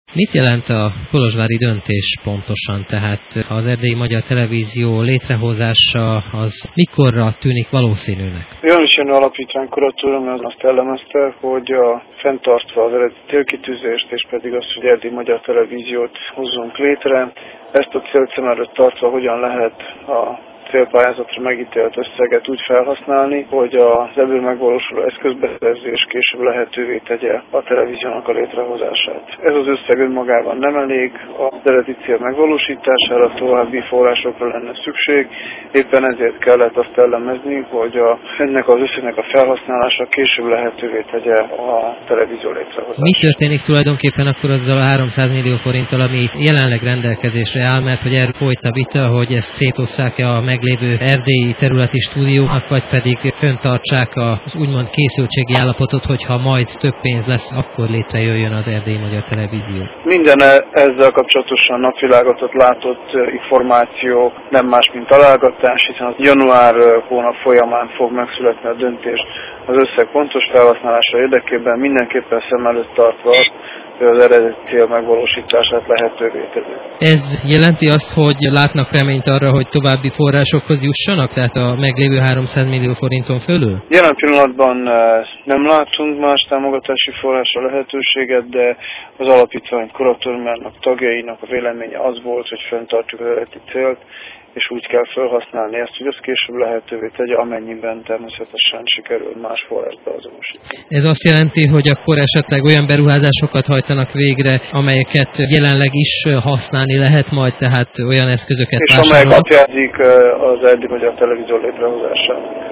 Mit jelent a kolozsvári döntés pontosan? Tehát az Erdélyi Magyar Televízió létrehozása az mikorra tűnik valószínűnek? János Jenő Alapítvány kuratóriuma azt jellemezte, hogy fenntartva az eredeti célkitűzést, és pedig azt, hogy Erdélyi Magyar Televíziót hozzunk létre, ezt a célt szem előtt tartva hogyan lehet a célpályázatra megítélt összeget úgy felhasználni, hogy az ebből megvalósuló eszközbeszerzés később lehetővé tegye a televíziónak a létrehozását. Ez az összeg önmagában nem elég, az eredeti cél megvalósítására további forrásokra lenne szükség, éppen ezért kellett azt elemezni, hogy ennek az összegnek a felhasználása később lehetővé tegye a televízió létrehozását. Mi történik tulajdonképpen akkor azzal a 300 millió forinttal, ami jelenleg rendelkezésre áll, mert hogy erről folyt a vita, hogy ezt szétosszák-e a meglévő erdélyi területi stúdiónak, vagy pedig fenntartsák az úgymond készültségi állapotot, hogyha majd több pénz lesz, akkor létrejöjjön az Erdélyi Magyar Televízió. Minden ezzel kapcsolatosan napvilágot látott információ nem más, mint találgatás, hiszen az január hónap folyamán fog megszületni a döntés az összeg pontos felhasználása érdekében, mindenképpen szem előtt tartva az eredeti cél megvalósítását lehetővé tegye. Ez jelenti azt, hogy látnak reményt arra, hogy további forrásokhoz jussanak, tehát a meglévő 300 millió forinton fölül? Jelen pillanatban nem látunk más támogatási forrásra lehetőséget, de az alapítvány kuratóriumának tagjainak a véleménye az volt, hogy fenntartjuk az eredeti célt, és úgy kell felhasználni ezt, hogy az később lehetővé tegye, amennyiben természetesen sikerül más forrást beazonosítani. Ez azt jelenti, hogy akkor esetleg olyan beruházásokat hajtanak végre, amelyeket jelenleg is használni lehet majd, tehát olyan eszközöket és amelyek alapjázik az Erdélyi Magyar Televízió létrehozását.